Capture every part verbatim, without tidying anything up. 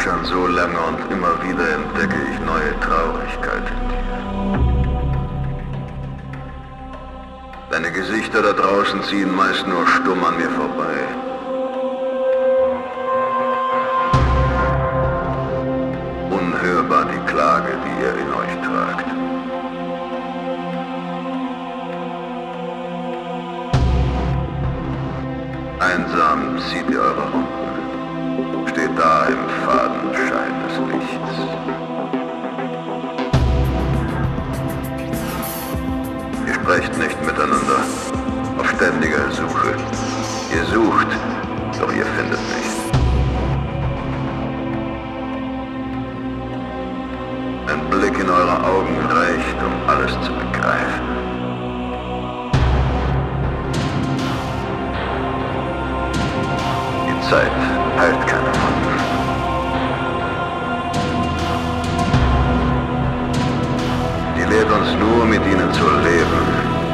schon so lange und immer wieder entdecke ich neue Traurigkeit in dir. Deine Gesichter da draußen ziehen meist nur stumm an mir vorbei. Unhörbar die Klage, die ihr in euch tragt. Einsam zieht ihr eure Runden, steht da im faden Schein des Lichts. Ihr sprecht nicht miteinander, auf ständiger Suche. Ihr sucht, doch ihr findet nicht. Ein Blick in eure Augen reicht, um alles zu begreifen. Die Zeit heilt keine Wunden. Die lehrt uns nur, mit ihnen zu leben.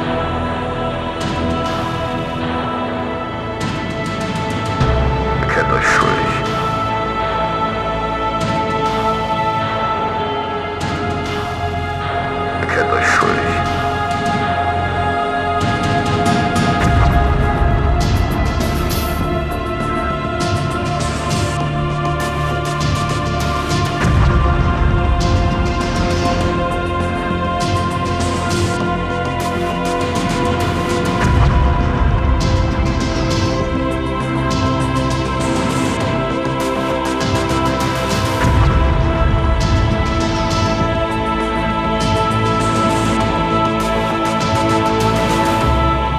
Bekennt euch schuldig. Bekennt euch schuldig.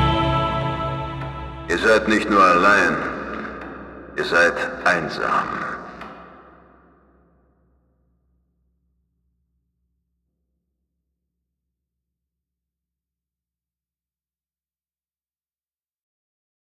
Ihr seid nicht nur allein, ihr seid einsam.